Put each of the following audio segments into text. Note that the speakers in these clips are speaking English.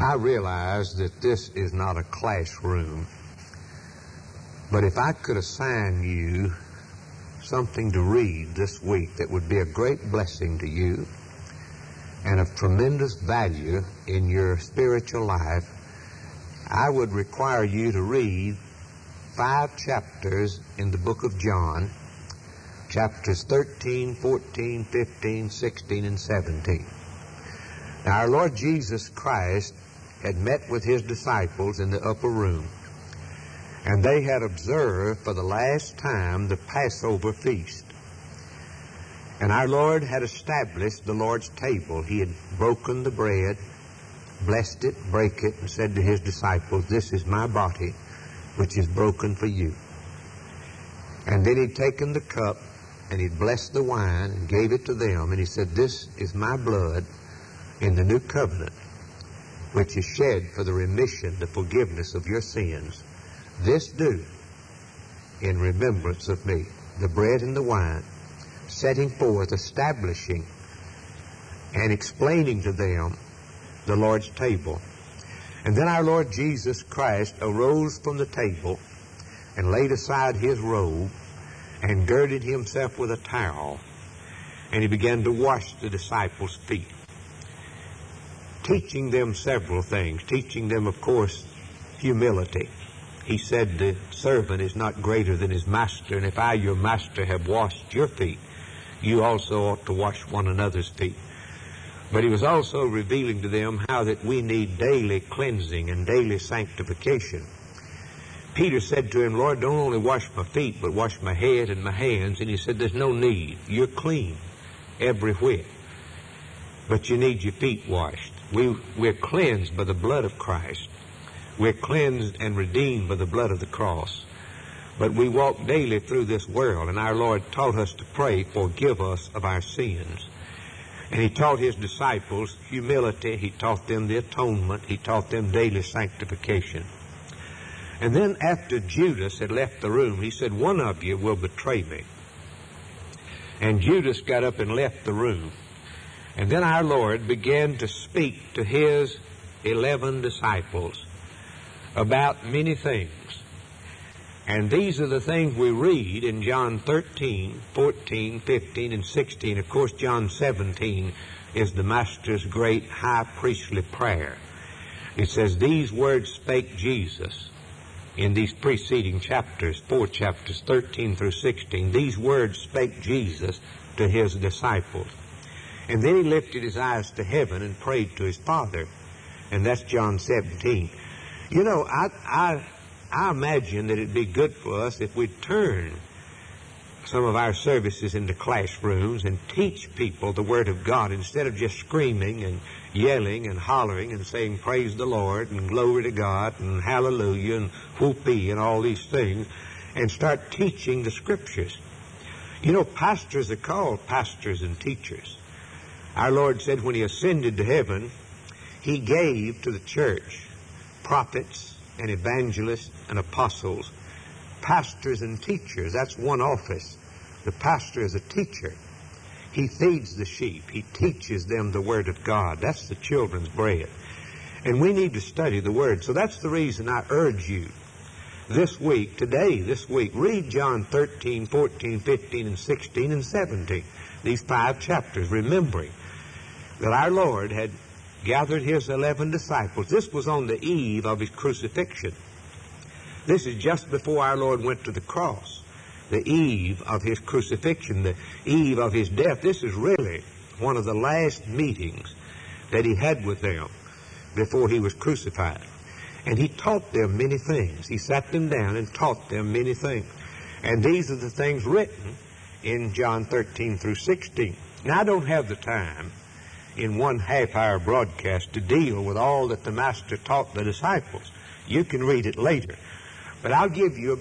I realize that this is not a classroom, but if I could assign you something to read this week that would be a great blessing to you and of tremendous value in your spiritual life, I would require you to read 5 chapters in the book of John, chapters 13, 14, 15, 16, and 17. Now, our Lord Jesus Christ had met with His disciples in the upper room, and they had observed for the last time the Passover feast. And our Lord had established the Lord's table. He had broken the bread, blessed it, break it, and said to His disciples, "This is my body, which is broken for you." And then He'd taken the cup, and He'd blessed the wine, and gave it to them, and He said, "This is my blood in the new covenant, which is shed for the remission, the forgiveness of your sins. This do in remembrance of me." The bread and the wine, setting forth, establishing, and explaining to them the Lord's table. And then our Lord Jesus Christ arose from the table and laid aside His robe and girded Himself with a towel, and He began to wash the disciples' feet, teaching them several things, teaching them, of course, humility. He said the servant is not greater than his master, and if I, your master, have washed your feet, you also ought to wash one another's feet. But He was also revealing to them how that we need daily cleansing and daily sanctification. Peter said to Him, "Lord, don't only wash my feet, but wash my head and my hands." And He said, "There's no need. You're clean every whit, but you need your feet washed." We're cleansed by the blood of Christ. We're cleansed and redeemed by the blood of the cross. But we walk daily through this world, and our Lord taught us to pray, "Forgive us of our sins." And He taught His disciples humility. He taught them the atonement. He taught them daily sanctification. And then after Judas had left the room, He said, "One of you will betray me." And Judas got up and left the room. And then our Lord began to speak to His 11 disciples about many things. And these are the things we read in John 13, 14, 15, and 16. Of course, John 17 is the Master's great high priestly prayer. It says, "These words spake Jesus." In these preceding chapters, 4 chapters, 13 through 16, these words spake Jesus to His disciples. And then He lifted His eyes to heaven and prayed to His Father. And that's John 17. You know, I imagine that it'd be good for us if we'd turn some of our services into classrooms and teach people the Word of God instead of just screaming and yelling and hollering and saying praise the Lord and glory to God and hallelujah and whoopee and all these things, and start teaching the Scriptures. You know, pastors are called pastors and teachers. Our Lord said when He ascended to heaven, He gave to the church prophets and evangelists and apostles, pastors and teachers. That's one office. The pastor is a teacher. He feeds the sheep. He teaches them the Word of God. That's the children's bread. And we need to study the Word. So that's the reason I urge you this week, read John 13, 14, 15, and 16, and 17. These 5 chapters, remembering that our Lord had gathered His 11 disciples. This was on the eve of His crucifixion. This is just before our Lord went to the cross. The eve of His crucifixion, the eve of His death. This is really one of the last meetings that He had with them before He was crucified. And He taught them many things. He sat them down and taught them many things. And these are the things written in John 13 through 16. Now, I don't have the time in one half-hour broadcast to deal with all that the Master taught the disciples. You can read it later. But I'll give you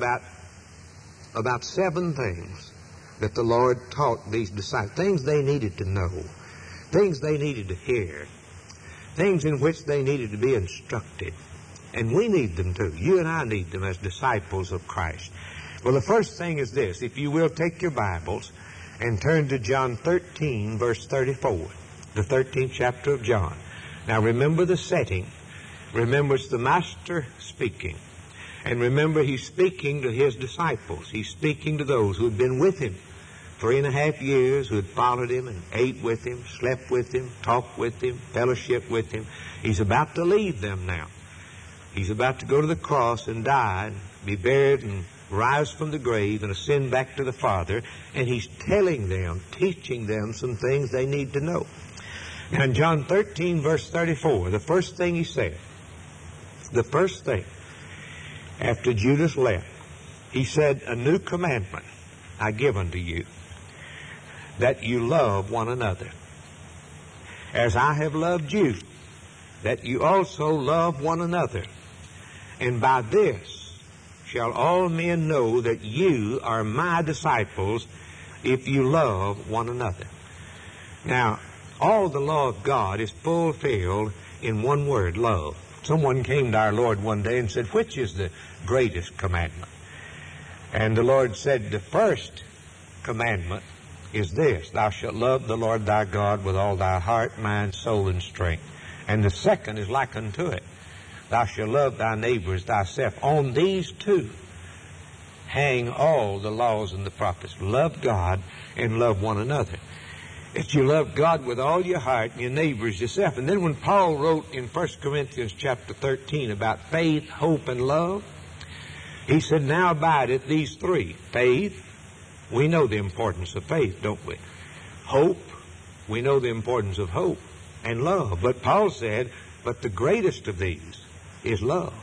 about 7 things that the Lord taught these disciples, things they needed to know, things they needed to hear, things in which they needed to be instructed. And we need them too. You and I need them as disciples of Christ. Well, the first thing is this. If you will, take your Bibles and turn to John 13, verse 34, the 13th chapter of John. Now, remember the setting. Remember, it's the Master speaking. And remember, He's speaking to His disciples. He's speaking to those who had been with Him 3.5 years, who had followed Him and ate with Him, slept with Him, talked with Him, fellowshiped with Him. He's about to leave them now. He's about to go to the cross and die and be buried and rise from the grave and ascend back to the Father. And He's telling them, teaching them some things they need to know. Now in John 13, verse 34, the first thing He said, the first thing, after Judas left, He said, "A new commandment I give unto you, that you love one another. As I have loved you, that you also love one another. And by this shall all men know that you are my disciples, if you love one another." Now, all the law of God is fulfilled in one word, love. Someone came to our Lord one day and said, "Which is the greatest commandment?" And the Lord said, "The first commandment is this, thou shalt love the Lord thy God with all thy heart, mind, soul, and strength. And the second is like unto it, thou shalt love thy neighbor as thyself. On these two hang all the laws and the prophets." Love God and love one another. That you love God with all your heart and your neighbor as yourself. And then when Paul wrote in 1 Corinthians chapter 13 about faith, hope, and love, he said, "Now abideth these three." Faith, we know the importance of faith, don't we? Hope, we know the importance of hope. And love. But Paul said, but the greatest of these is love.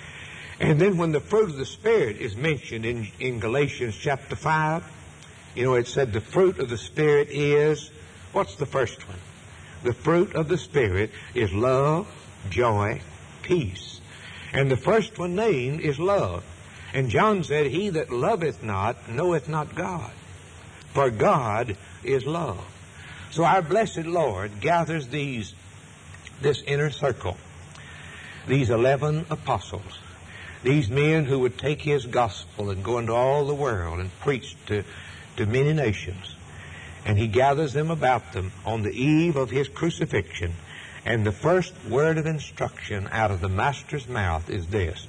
And then when the fruit of the Spirit is mentioned in Galatians chapter 5, you know, it said the fruit of the Spirit is, what's the first one? The fruit of the Spirit is love, joy, peace. And the first one named is love. And John said, "He that loveth not knoweth not God, for God is love." So our blessed Lord gathers this inner circle, these 11 apostles, these men who would take His gospel and go into all the world and preach to many nations. And He gathers them about them on the eve of His crucifixion. And the first word of instruction out of the Master's mouth is this,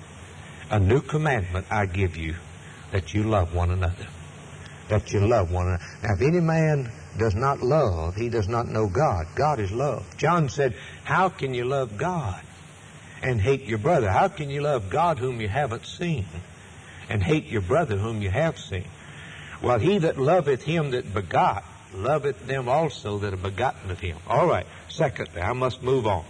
"A new commandment I give you, that you love one another." That you love one another. Now, if any man does not love, he does not know God. God is love. John said, how can you love God and hate your brother? How can you love God whom you haven't seen and hate your brother whom you have seen? Well, he that loveth Him that begot, loveth them also that are begotten of Him. All right, secondly, I must move on.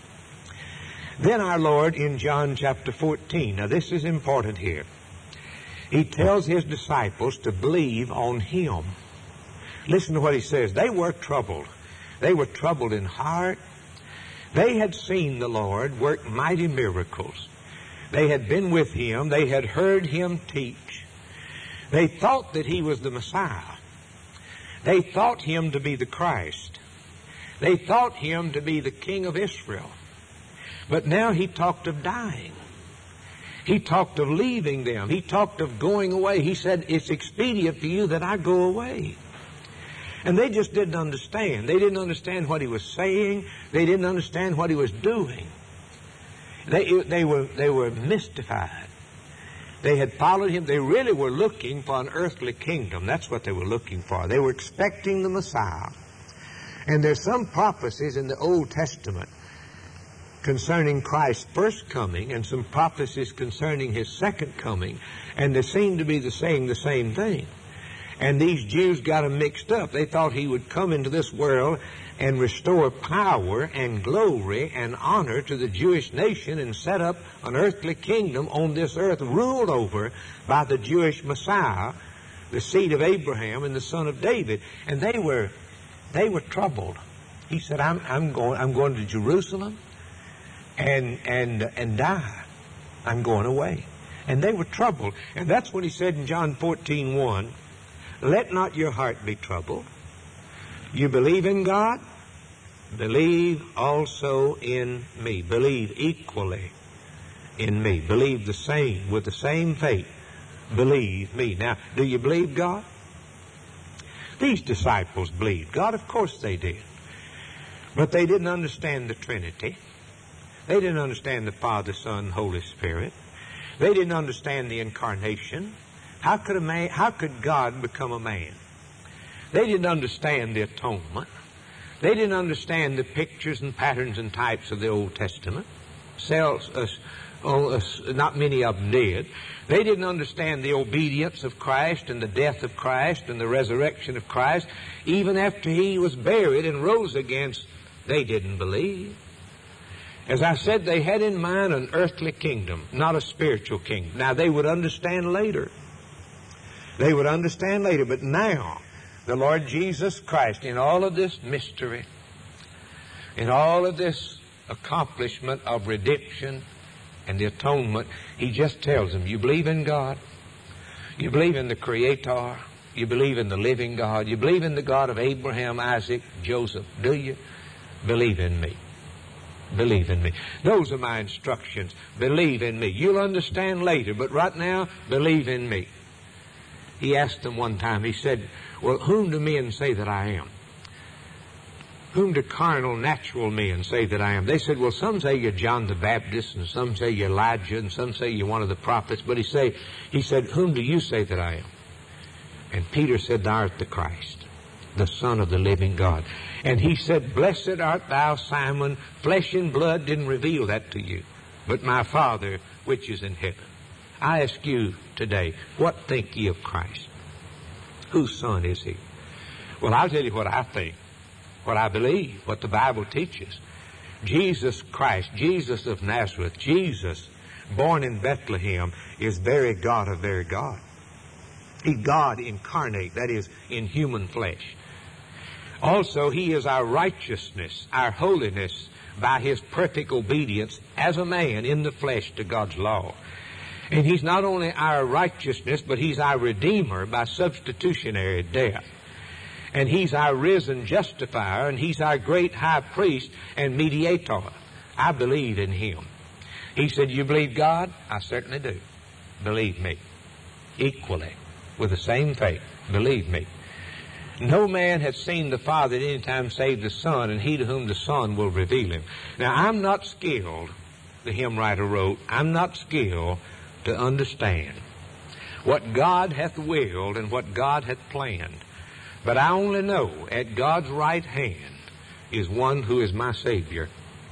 Then our Lord in John chapter 14, now this is important here. He tells His disciples to believe on Him. Listen to what He says. They were troubled. They were troubled in heart. They had seen the Lord work mighty miracles. They had been with Him. They had heard Him teach. They thought that He was the Messiah. They thought Him to be the Christ. They thought Him to be the King of Israel. But now He talked of dying. He talked of leaving them. He talked of going away. He said, "It's expedient for you that I go away." And they just didn't understand. They didn't understand what He was saying. They didn't understand what He was doing. They were mystified. They had followed Him. They really were looking for an earthly kingdom. That's what they were looking for. They were expecting the Messiah. And there's some prophecies in the Old Testament concerning Christ's first coming and some prophecies concerning His second coming, and they seem to be saying the same thing. And these Jews got them mixed up. They thought He would come into this world and restore power and glory and honor to the Jewish nation and set up an earthly kingdom on this earth ruled over by the Jewish Messiah, the seed of Abraham and the son of David. And they were troubled. He said, I'm going to Jerusalem and die. I'm going away. And they were troubled. And that's when He said in John 14:1, "Let not your heart be troubled. You believe in God, believe also in me." Believe equally in me. Believe the same, with the same faith. Believe me. Now, do you believe God? These disciples believed God. Of course they did. But they didn't understand the Trinity. They didn't understand the Father, Son, Holy Spirit. They didn't understand the incarnation. How could God become a man? They didn't understand the atonement. They didn't understand the pictures and patterns and types of the Old Testament. Not many of them did. They didn't understand the obedience of Christ and the death of Christ and the resurrection of Christ. Even after He was buried and rose again, they didn't believe. As I said, they had in mind an earthly kingdom, not a spiritual kingdom. Now, they would understand later. They would understand later, but now, the Lord Jesus Christ, in all of this mystery, in all of this accomplishment of redemption and the atonement, He just tells them, you believe in God, you believe in the Creator, you believe in the living God, you believe in the God of Abraham, Isaac, Joseph, do you? Believe in me. Believe in me. Those are my instructions. Believe in me. You'll understand later, but right now, believe in me. He asked them one time, he said, well, whom do men say that I am? Whom do carnal, natural men say that I am? They said, well, some say you're John the Baptist, and some say you're Elijah, and some say you're one of the prophets. But he said, whom do you say that I am? And Peter said, thou art the Christ, the Son of the living God. And he said, blessed art thou, Simon. Flesh and blood didn't reveal that to you, but my Father which is in heaven. I ask you today, what think ye of Christ? Whose son is He? Well, I'll tell you what I think, what I believe, what the Bible teaches. Jesus Christ, Jesus of Nazareth, Jesus, born in Bethlehem, is very God of very God. He's God incarnate, that is, in human flesh. Also, He is our righteousness, our holiness, by His perfect obedience as a man in the flesh to God's law. And He's not only our righteousness, but He's our Redeemer by substitutionary death. And He's our risen justifier, and He's our great high priest and mediator. I believe in Him. He said, you believe God? I certainly do. Believe me. Equally, with the same faith. Believe me. No man hath seen the Father at any time save the Son, and he to whom the Son will reveal Him. Now, I'm not skilled, the hymn writer wrote, I'm not skilled to understand what God hath willed and what God hath planned. But I only know at God's right hand is one who is my Savior.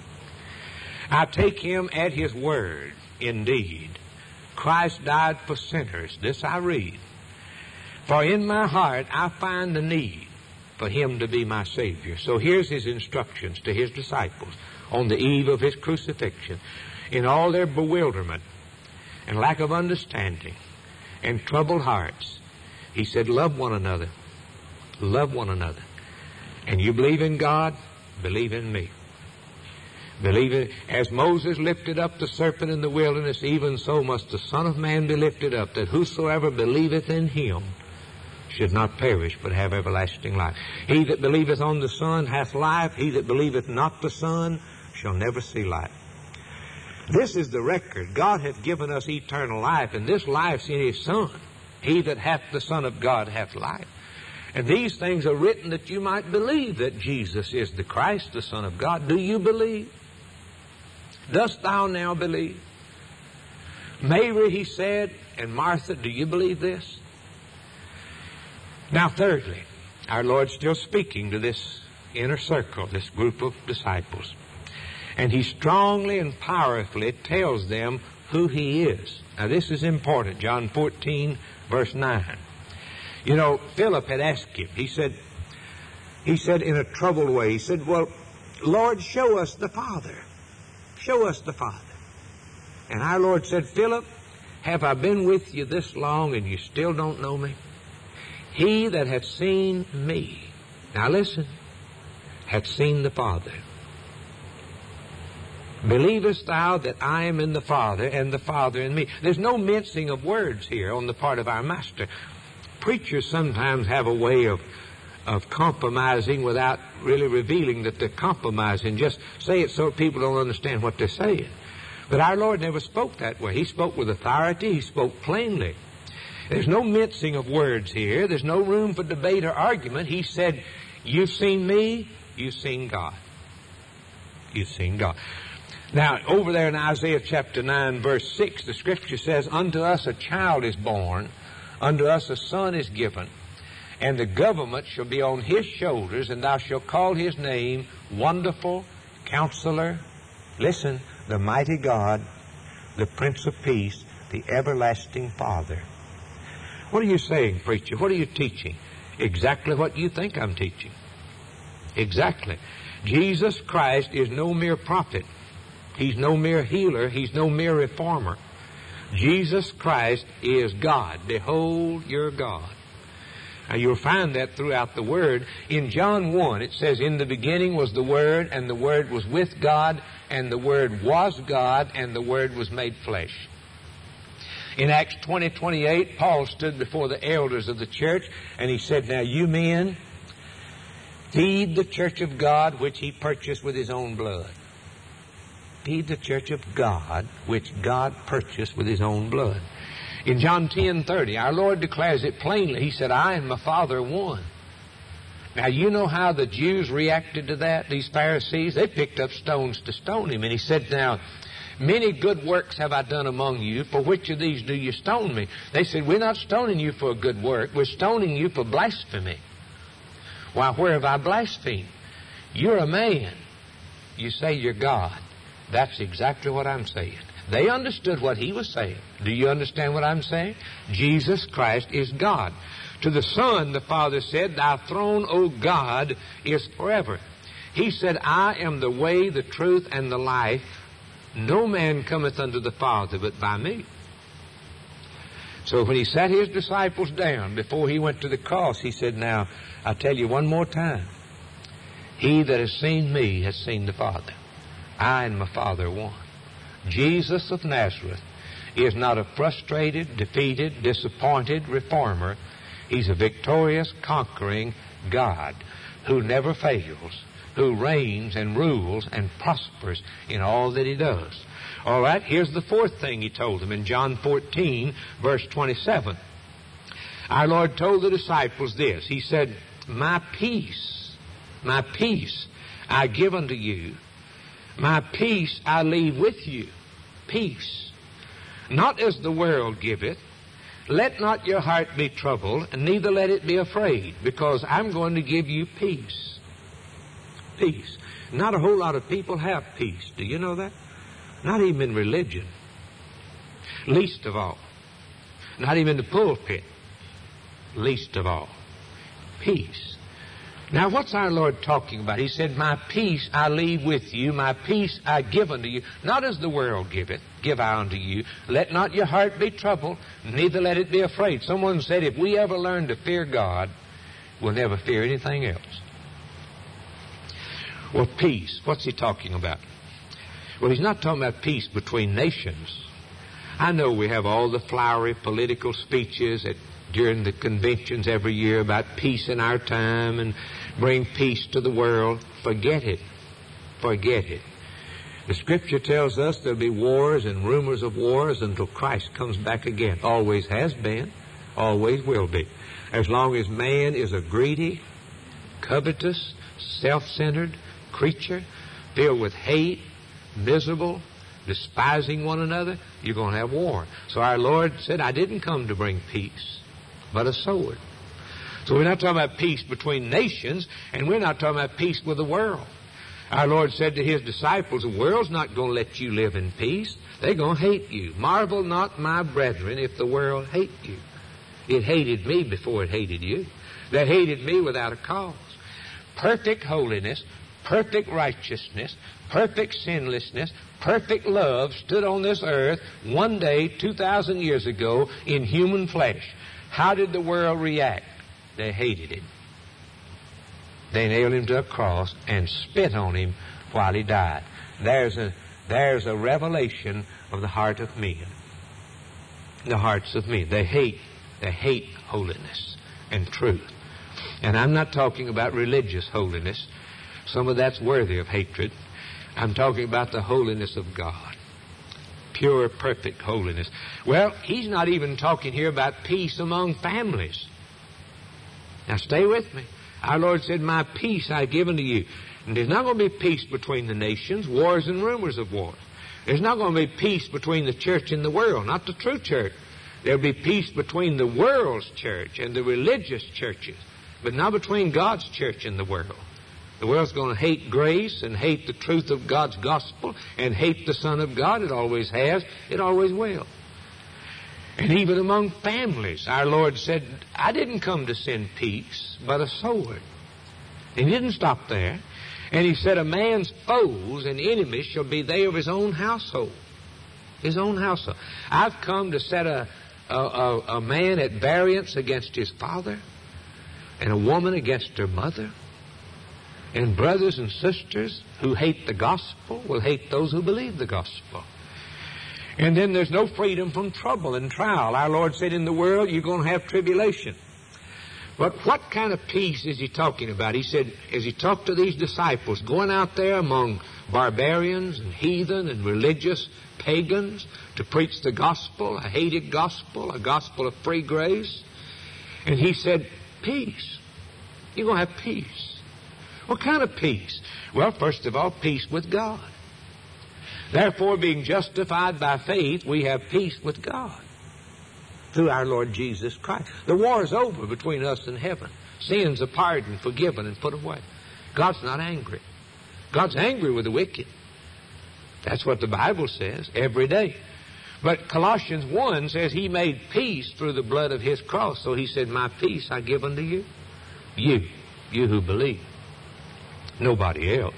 I take Him at His word. Indeed, Christ died for sinners. This I read. For in my heart I find the need for Him to be my Savior. So here's His instructions to His disciples on the eve of His crucifixion. In all their bewilderment and lack of understanding and troubled hearts, He said, love one another. Love one another. And you believe in God, believe in me. Believe it. As Moses lifted up the serpent in the wilderness, even so must the Son of Man be lifted up, that whosoever believeth in Him should not perish, but have everlasting life. He that believeth on the Son hath life. He that believeth not the Son shall never see life. This is the record. God hath given us eternal life, and this life's in His Son. He that hath the Son of God hath life. And these things are written that you might believe that Jesus is the Christ, the Son of God. Do you believe? Dost thou now believe? Mary, He said, and Martha, do you believe this? Now, thirdly, our Lord's still speaking to this inner circle, this group of disciples. And He strongly and powerfully tells them who He is. Now, this is important. John 14, verse 9. You know, Philip had asked Him. He said in a troubled way, he said, well, Lord, show us the Father. Show us the Father. And our Lord said, Philip, have I been with you this long and you still don't know me? He that hath seen me, now listen, hath seen the Father. Believest thou that I am in the Father and the Father in me? There's no mincing of words here on the part of our Master. Preachers sometimes have a way of compromising without really revealing that they're compromising. Just say it so people don't understand what they're saying. But our Lord never spoke that way. He spoke with authority. He spoke plainly. There's no mincing of words here. There's no room for debate or argument. He said, you've seen me, you've seen God. You've seen God. Now, over there in Isaiah chapter 9, verse 6, the Scripture says, "Unto us a child is born, unto us a son is given, and the government shall be on his shoulders, and thou shalt call his name Wonderful, Counselor," listen, "the Mighty God, the Prince of Peace, the Everlasting Father." What are you saying, preacher? What are you teaching? Exactly what you think I'm teaching. Exactly. Jesus Christ is no mere prophet. He's no mere healer. He's no mere reformer. Jesus Christ is God. Behold your God. Now you'll find that throughout the Word. In John 1, it says, "In the beginning was the Word, and the Word was with God, and the Word was God, and the Word was made flesh." In Acts 20:28, Paul stood before the elders of the church, and he said, "Now you men, feed the church of God which he purchased with his own blood." Feed the church of God which God purchased with his own blood. In John 10:30, our Lord declares it plainly. He said, "I and my Father are one." Now, you know how the Jews reacted to that, these Pharisees? They picked up stones to stone him. And he said, "Now, many good works have I done among you. For which of these do you stone me?" They said, "We're not stoning you for a good work. We're stoning you for blasphemy." "Why, where have I blasphemed?" "You're a man. You say you're God." That's exactly what I'm saying. They understood what he was saying. Do you understand what I'm saying? Jesus Christ is God. To the Son, the Father said, "Thy throne, O God, is forever." He said, "I am the way, the truth, and the life. No man cometh unto the Father but by me." So when he sat his disciples down before he went to the cross, he said, "Now, I tell you one more time, he that has seen me has seen the Father. I and my Father are one." Jesus of Nazareth is not a frustrated, defeated, disappointed reformer. He's a victorious, conquering God who never fails, who reigns and rules and prospers in all that he does. All right, here's the fourth thing he told them in John 14, verse 27. Our Lord told the disciples this. He said, my peace I give unto you. My peace I leave with you." Peace. "Not as the world giveth. Let not your heart be troubled, and neither let it be afraid, because I'm going to give you peace." Peace. Not a whole lot of people have peace. Do you know that? Not even in religion. Least of all. Not even in the pulpit. Least of all. Peace. Now, what's our Lord talking about? He said, "My peace I leave with you, my peace I give unto you, not as the world giveth, give I unto you. Let not your heart be troubled, neither let it be afraid." Someone said, if we ever learn to fear God, we'll never fear anything else. Well, peace, what's he talking about? Well, he's not talking about peace between nations. I know we have all the flowery political speeches during the conventions every year about peace in our time and bring peace to the world. Forget it. Forget it. The Scripture tells us there'll be wars and rumors of wars until Christ comes back again. Always has been. Always will be. As long as man is a greedy, covetous, self-centered creature filled with hate, miserable, despising one another, you're going to have war. So our Lord said, "I didn't come to bring peace, but a sword." So we're not talking about peace between nations, and we're not talking about peace with the world. Our Lord said to his disciples, the world's not going to let you live in peace. They're going to hate you. "Marvel not, my brethren, if the world hate you." It hated me before it hated you. That hated me without a cause. Perfect holiness, perfect righteousness, perfect sinlessness, perfect love stood on this earth one day 2,000 years ago in human flesh. How did the world react? They hated him. They nailed him to a cross and spit on him while he died. There's a revelation of the heart of men. The hearts of men. They hate holiness and truth. And I'm not talking about religious holiness. Some of that's worthy of hatred. I'm talking about the holiness of God. Pure, perfect holiness. Well, he's not even talking here about peace among families. Now stay with me. Our Lord said, my peace I give unto you. And there's not going to be peace between the nations, wars and rumors of wars. There's not going to be peace between the church and the world, not the true church. There'll be peace between the world's church and the religious churches, but not between God's church and the world. The world's going to hate grace and hate the truth of God's gospel and hate the Son of God. It always has. It always will. And even among families, our Lord said, I didn't come to send peace, but a sword. And He didn't stop there. And He said, a man's foes and enemies shall be they of his own household. His own household. I've come to set a man at variance against his father, and a woman against her mother. And brothers and sisters who hate the gospel will hate those who believe the gospel. And then there's no freedom from trouble and trial. Our Lord said, in the world you're going to have tribulation. But what kind of peace is He talking about? He said, as He talked to these disciples, going out there among barbarians and heathen and religious pagans to preach the gospel, a hated gospel, a gospel of free grace. And He said, peace. You're going to have peace. What kind of peace? Well, first of all, peace with God. Therefore, being justified by faith, we have peace with God through our Lord Jesus Christ. The war is over between us and heaven. Sins are pardoned, forgiven, and put away. God's not angry. God's angry with the wicked. That's what the Bible says every day. But Colossians 1 says He made peace through the blood of His cross. So He said, my peace I give unto you. You who believe. Nobody else.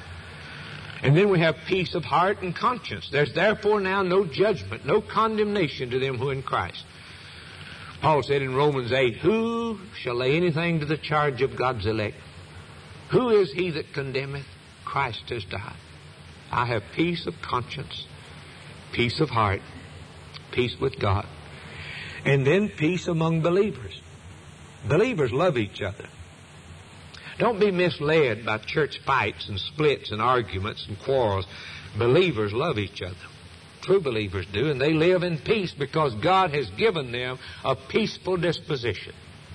And then we have peace of heart and conscience. There's therefore now no judgment, no condemnation to them who are in Christ. Paul said in Romans 8, who shall lay anything to the charge of God's elect? Who is he that condemneth? Christ has died. I have peace of conscience, peace of heart, peace with God. And then peace among believers. Believers love each other. Don't be misled by church fights and splits and arguments and quarrels. Believers love each other. True believers do, and they live in peace because God has given them a peaceful disposition,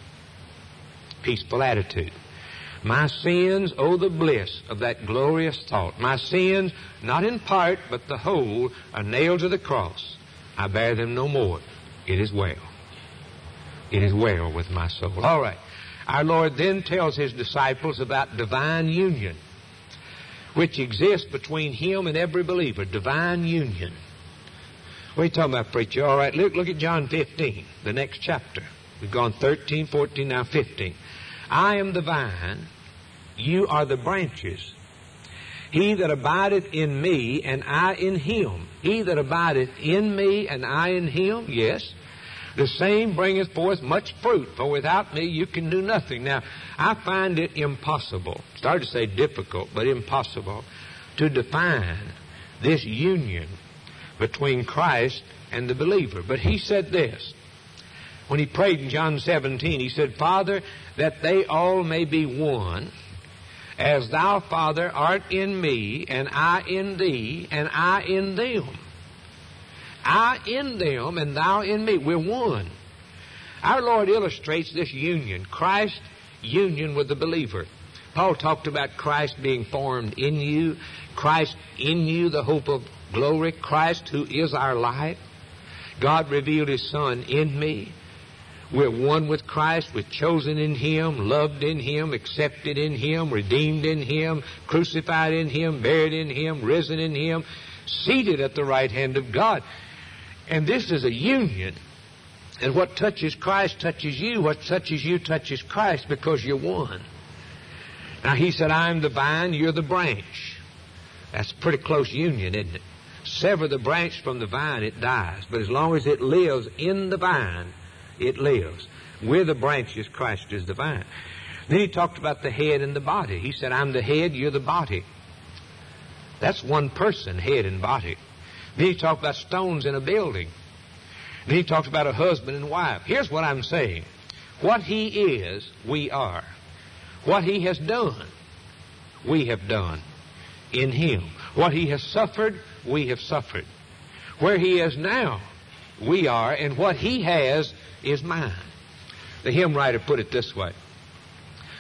peaceful attitude. My sins, oh the bliss of that glorious thought. My sins, not in part, but the whole, are nailed to the cross. I bear them no more. It is well. It is well with my soul. All right. Our Lord then tells His disciples about divine union, which exists between Him and every believer. Divine union. What are you talking about, preacher? All right, look at John 15, the next chapter. We've gone 13, 14, now 15. I am the vine, you are the branches. He that abideth in me, and I in him. He that abideth in me, and I in him, yes, the same bringeth forth much fruit, for without me you can do nothing. Now, I find it impossible, started to say difficult, but impossible, to define this union between Christ and the believer. But He said this, when He prayed in John 17, He said, Father, that they all may be one, as Thou, Father, art in me, and I in Thee, and I in them. I in them, and Thou in me. We're one. Our Lord illustrates this union, Christ's union with the believer. Paul talked about Christ being formed in you, Christ in you, the hope of glory, Christ who is our life. God revealed His Son in me. We're one with Christ. We're chosen in Him, loved in Him, accepted in Him, redeemed in Him, crucified in Him, buried in Him, risen in Him, seated at the right hand of God. And this is a union. And what touches Christ touches you. What touches you touches Christ, because you're one. Now He said, I am the vine, you're the branch. That's a pretty close union, isn't it? Sever the branch from the vine, it dies. But as long as it lives in the vine, it lives. We're the branches, Christ is the vine. Then He talked about the head and the body. He said, I'm the head, you're the body. That's one person, head and body. Then He talked about stones in a building. Then He talked about a husband and wife. Here's what I'm saying. What He is, we are. What He has done, we have done in Him. What He has suffered, we have suffered. Where He is now, we are, and what He has is mine. The hymn writer put it this way.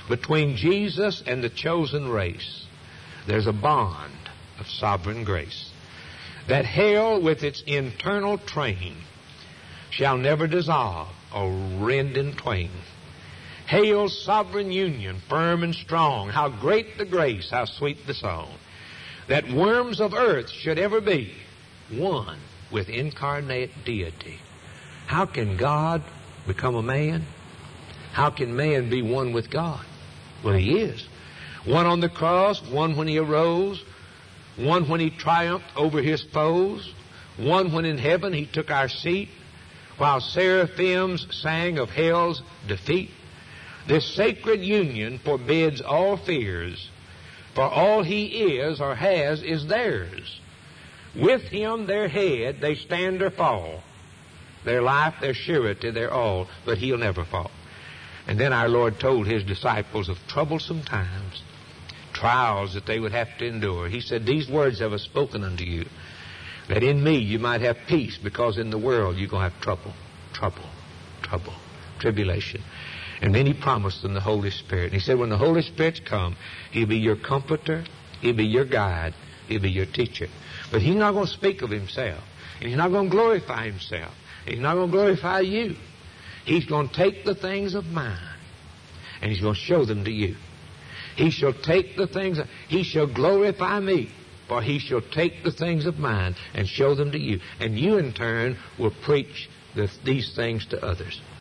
Between Jesus and the chosen race, there's a bond of sovereign grace, that hell with its internal train shall never dissolve or rend in twain. Hail's sovereign union, firm and strong, how great the grace, how sweet the song, that worms of earth should ever be one with incarnate deity. How can God become a man? How can man be one with God? Well, he is. One on the cross, one when he arose, one when he triumphed over his foes, one when in heaven he took our seat, while seraphims sang of hell's defeat. This sacred union forbids all fears, for all he is or has is theirs. With him their head they stand or fall, their life, their surety, their all, but he'll never fall. And then our Lord told his disciples of troublesome times, trials that they would have to endure. He said, these words have I spoken unto you, that in me you might have peace, because in the world you're going to have trouble, tribulation. And then he promised them the Holy Spirit. And he said, when the Holy Spirit's come, he'll be your comforter, he'll be your guide, he'll be your teacher. But he's not going to speak of himself. And he's not going to glorify himself. He's not going to glorify you. He's going to take the things of mine, and he's going to show them to you. He shall take the things, he shall glorify me, for he shall take the things of mine and show them to you. And you in turn will preach these things to others.